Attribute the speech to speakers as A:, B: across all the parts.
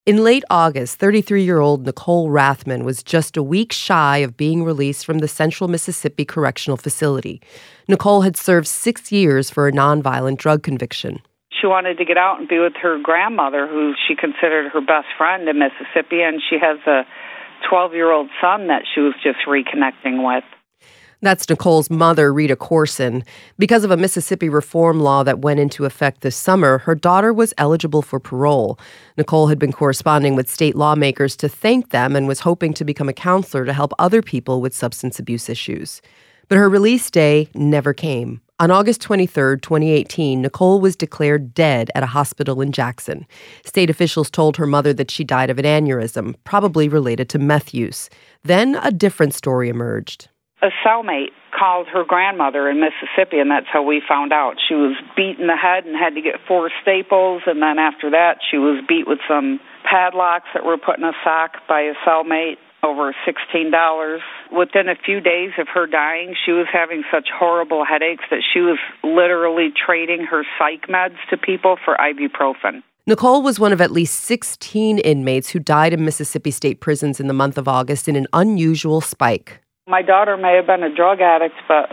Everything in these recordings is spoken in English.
A: In late August, 33-year-old Nicole Rathman was just a week shy of being released from the Central Mississippi Correctional Facility. Nicole had served 6 years for a nonviolent drug conviction.
B: She wanted to get out and be with her grandmother, who she considered her best friend in Mississippi, and she has a 12-year-old son that she was just reconnecting with.
A: That's Nicole's mother, Rita Corson. Because of a Mississippi reform law that went into effect this summer, her daughter was eligible for parole. Nicole had been corresponding with state lawmakers to thank them and was hoping to become a counselor to help other people with substance abuse issues. But her release day never came. On August 23, 2018, Nicole was declared dead at a hospital in Jackson. State officials told her mother that she died of an aneurysm, probably related to meth use. Then a different story emerged.
B: A cellmate called her grandmother in Mississippi, and that's how we found out. She was beat in the head and had to get 4 staples, and then after that she was beat with some padlocks that were put in a sock by a cellmate, over $16. Within a few days of her dying, she was having such horrible headaches that she was literally trading her psych meds to people for ibuprofen.
A: Nicole was one of at least 16 inmates who died in Mississippi state prisons in the month of August in an unusual spike.
B: My daughter may have been a drug addict, but,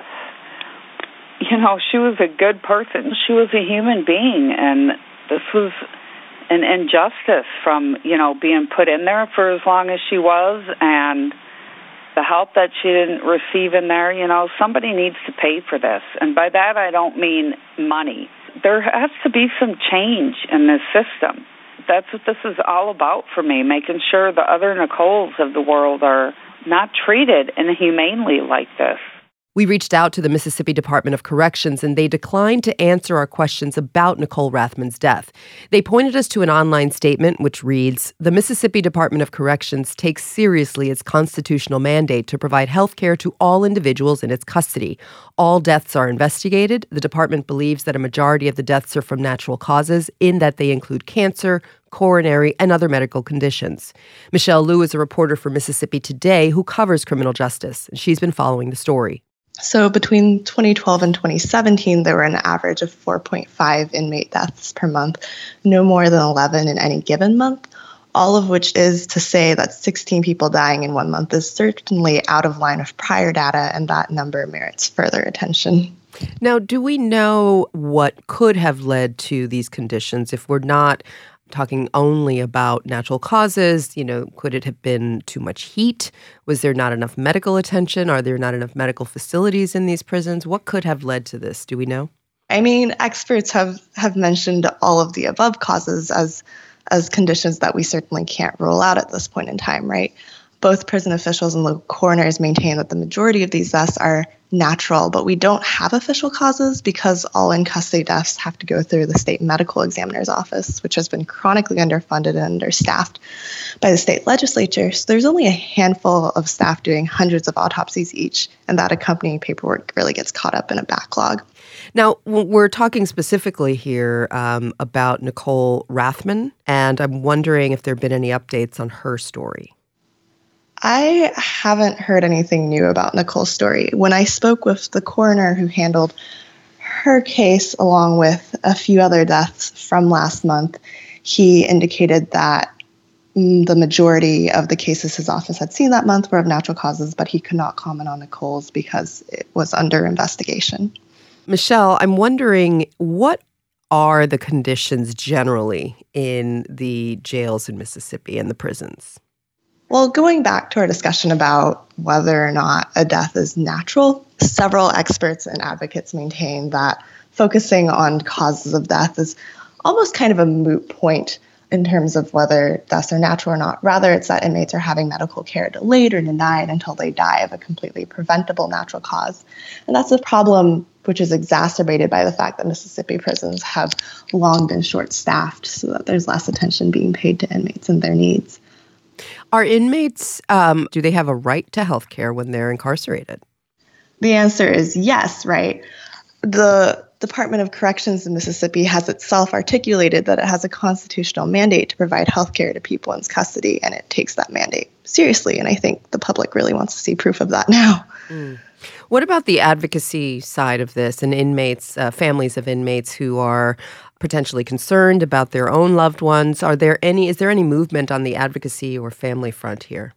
B: she was a good person. She was a human being, and this was an injustice from, being put in there for as long as she was, and the help that she didn't receive in there. Somebody needs to pay for this. And by that, I don't mean money. There has to be some change in this system. That's what this is all about for me, making sure the other Nicoles of the world are not treated inhumanely like this.
A: We reached out to the Mississippi Department of Corrections, and they declined to answer our questions about Nicole Rathman's death. They pointed us to an online statement which reads, "The Mississippi Department of Corrections takes seriously its constitutional mandate to provide health care to all individuals in its custody. All deaths are investigated. The department believes that a majority of the deaths are from natural causes, in that they include cancer, coronary, and other medical conditions." Michelle Liu is a reporter for Mississippi Today who covers criminal justice. She's been following the story.
C: So between 2012 and 2017, there were an average of 4.5 inmate deaths per month, no more than 11 in any given month, all of which is to say that 16 people dying in 1 month is certainly out of line with prior data, and that number merits further attention.
A: Now, do we know what could have led to these conditions if we're not talking only about natural causes? Could it have been too much heat? Was there not enough medical attention? Are there not enough medical facilities in these prisons? What could have led to this? Do we know?
C: Experts have mentioned all of the above causes as conditions that we certainly can't rule out at this point in time, right? Both prison officials and local coroners maintain that the majority of these deaths are natural, but we don't have official causes because all in-custody deaths have to go through the state medical examiner's office, which has been chronically underfunded and understaffed by the state legislature. So there's only a handful of staff doing hundreds of autopsies each, and that accompanying paperwork really gets caught up in a backlog.
A: Now, we're talking specifically here about Nicole Rathman, and I'm wondering if there have been any updates on her story.
C: I haven't heard anything new about Nicole's story. When I spoke with the coroner who handled her case, along with a few other deaths from last month, he indicated that the majority of the cases his office had seen that month were of natural causes, but he could not comment on Nicole's because it was under investigation.
A: Michelle, I'm wondering, what are the conditions generally in the jails in Mississippi and the prisons?
C: Well, going back to our discussion about whether or not a death is natural, several experts and advocates maintain that focusing on causes of death is almost kind of a moot point in terms of whether deaths are natural or not. Rather, it's that inmates are having medical care delayed or denied until they die of a completely preventable natural cause. And that's a problem which is exacerbated by the fact that Mississippi prisons have long been short-staffed so that there's less attention being paid to inmates and their needs.
A: Are inmates, do they have a right to health care when they're incarcerated?
C: The answer is yes, right? The Department of Corrections in Mississippi has itself articulated that it has a constitutional mandate to provide health care to people in custody, and it takes that mandate seriously. And I think the public really wants to see proof of that now.
A: What about the advocacy side of this and inmates, families of inmates who are potentially concerned about their own loved ones? Is there any movement on the advocacy or family front here?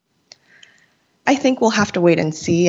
C: I think we'll have to wait and see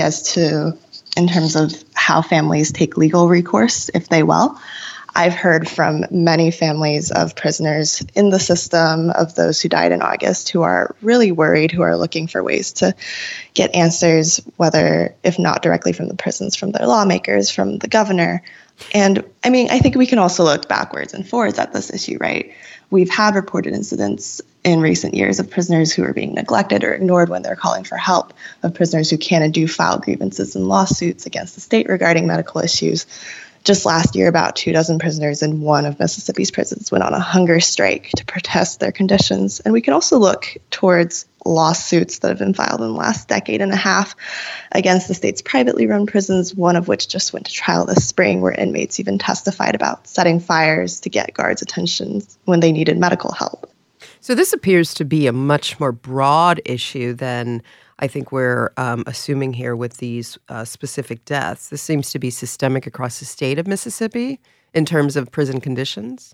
C: in terms of how families take legal recourse, if they will. I've heard from many families of prisoners in the system, of those who died in August, who are really worried, who are looking for ways to get answers, whether, if not directly from the prisons, from their lawmakers, from the governor. And I mean, I think we can also look backwards and forwards at this issue, right? We've had reported incidents in recent years of prisoners who are being neglected or ignored when they're calling for help, of prisoners who can and do file grievances and lawsuits against the state regarding medical issues. Just last year, about 24 prisoners in one of Mississippi's prisons went on a hunger strike to protest their conditions. And we can also look towards lawsuits that have been filed in the last decade and a half against the state's privately run prisons, one of which just went to trial this spring, where inmates even testified about setting fires to get guards' attention when they needed medical help.
A: So this appears to be a much more broad issue than I think we're assuming here with these specific deaths. This seems to be systemic across the state of Mississippi in terms of prison conditions.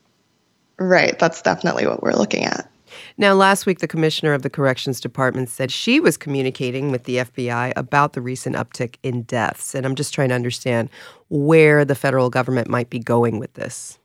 C: Right. That's definitely what we're looking at.
A: Now, last week, the commissioner of the Corrections Department said she was communicating with the FBI about the recent uptick in deaths. And I'm just trying to understand where the federal government might be going with this.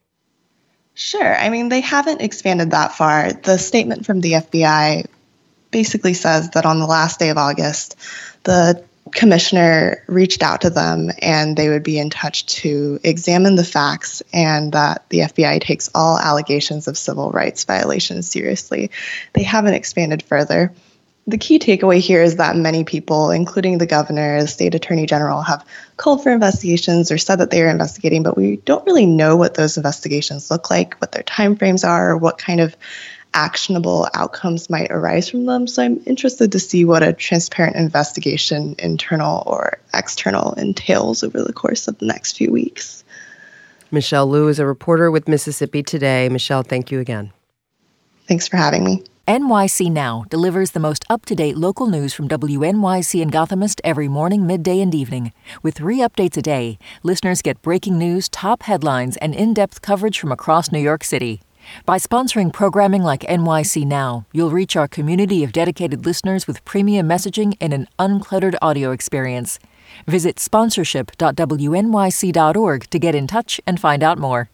C: Sure. I mean, they haven't expanded that far. The statement from the FBI basically says that on the last day of August, the commissioner reached out to them and they would be in touch to examine the facts, and that the FBI takes all allegations of civil rights violations seriously. They haven't expanded further. The key takeaway here is that many people, including the governor, the state attorney general, have called for investigations or said that they are investigating, but we don't really know what those investigations look like, what their timeframes are, or what kind of actionable outcomes might arise from them. So I'm interested to see what a transparent investigation, internal or external, entails over the course of the next few weeks.
A: Michelle Liu is a reporter with Mississippi Today. Michelle, thank you again.
C: Thanks for having me.
D: NYC Now delivers the most up-to-date local news from WNYC and Gothamist every morning, midday, and evening. With 3 updates a day, listeners get breaking news, top headlines, and in-depth coverage from across New York City. By sponsoring programming like NYC Now, you'll reach our community of dedicated listeners with premium messaging and an uncluttered audio experience. Visit sponsorship.wnyc.org to get in touch and find out more.